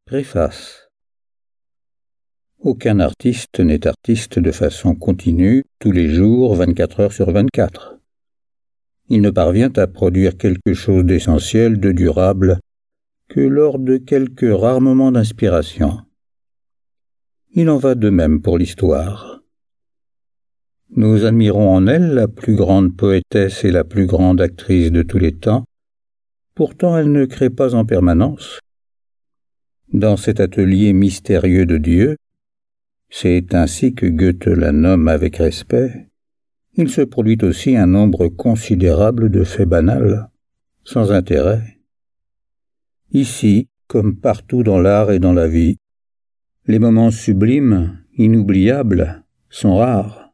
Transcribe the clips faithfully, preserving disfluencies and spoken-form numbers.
Préface. Aucun artiste n'est artiste de façon continue, tous les jours, vingt-quatre heures sur vingt-quatre. Il ne parvient à produire quelque chose d'essentiel, de durable, que lors de quelques rares moments d'inspiration. Il en va de même pour l'histoire. Nous admirons en elle la plus grande poétesse et la plus grande actrice de tous les temps. Pourtant, elle ne crée pas en permanence. Dans cet atelier mystérieux de Dieu, c'est ainsi que Goethe la nomme avec respect, il se produit aussi un nombre considérable de faits banals, sans intérêt. Ici, comme partout dans l'art et dans la vie, les moments sublimes, inoubliables, sont rares.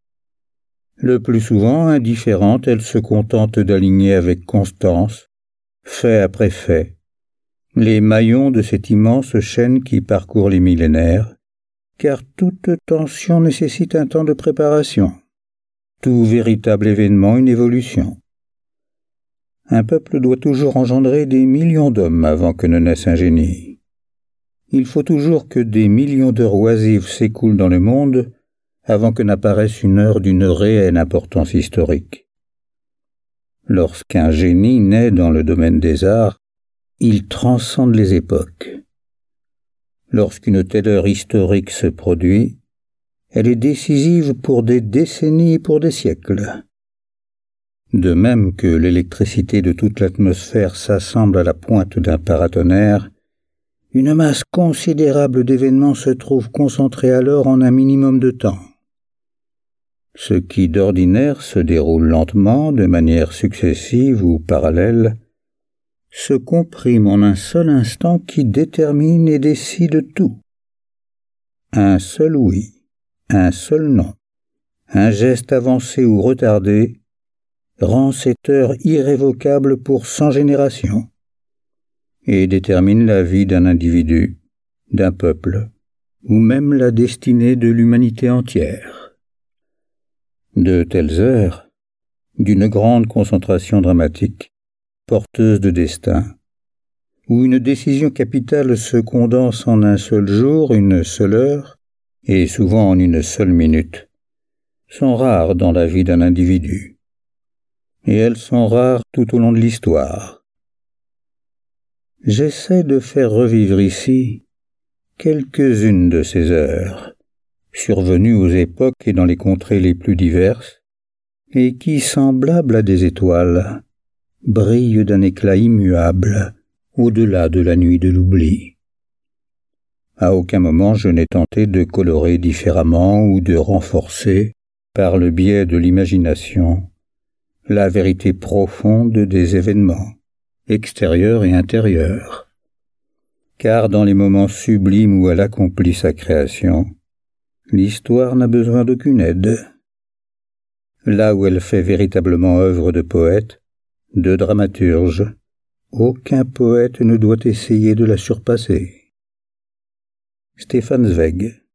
Le plus souvent, indifférente, elle se contente d'aligner avec constance, fait après fait, les maillons de cette immense chaîne qui parcourt les millénaires, car toute tension nécessite un temps de préparation, tout véritable événement une évolution. Un peuple doit toujours engendrer des millions d'hommes avant que ne naisse un génie. Il faut toujours que des millions d'heures oisives s'écoulent dans le monde avant que n'apparaisse une heure d'une réelle importance historique. Lorsqu'un génie naît dans le domaine des arts, il transcende les époques. Lorsqu'une telle heure historique se produit, elle est décisive pour des décennies et pour des siècles. De même que l'électricité de toute l'atmosphère s'assemble à la pointe d'un paratonnerre, une masse considérable d'événements se trouve concentrée alors en un minimum de temps. Ce qui d'ordinaire se déroule lentement, de manière successive ou parallèle, se comprime en un seul instant qui détermine et décide tout. Un seul oui, un seul non, un geste avancé ou retardé rend cette heure irrévocable pour cent générations et détermine la vie d'un individu, d'un peuple, ou même la destinée de l'humanité entière. De telles heures, d'une grande concentration dramatique, porteuse de destin, où une décision capitale se condense en un seul jour, une seule heure, et souvent en une seule minute, sont rares dans la vie d'un individu. Et elles sont rares tout au long de l'histoire. J'essaie de faire revivre ici quelques-unes de ces heures, survenues aux époques et dans les contrées les plus diverses, et qui, semblables à des étoiles, brillent d'un éclat immuable au-delà de la nuit de l'oubli. À aucun moment je n'ai tenté de colorer différemment ou de renforcer, par le biais de l'imagination, la vérité profonde des événements, extérieurs et intérieurs. Car dans les moments sublimes où elle accomplit sa création, l'histoire n'a besoin d'aucune aide. Là où elle fait véritablement œuvre de poète, de dramaturge, aucun poète ne doit essayer de la surpasser. Stefan Zweig.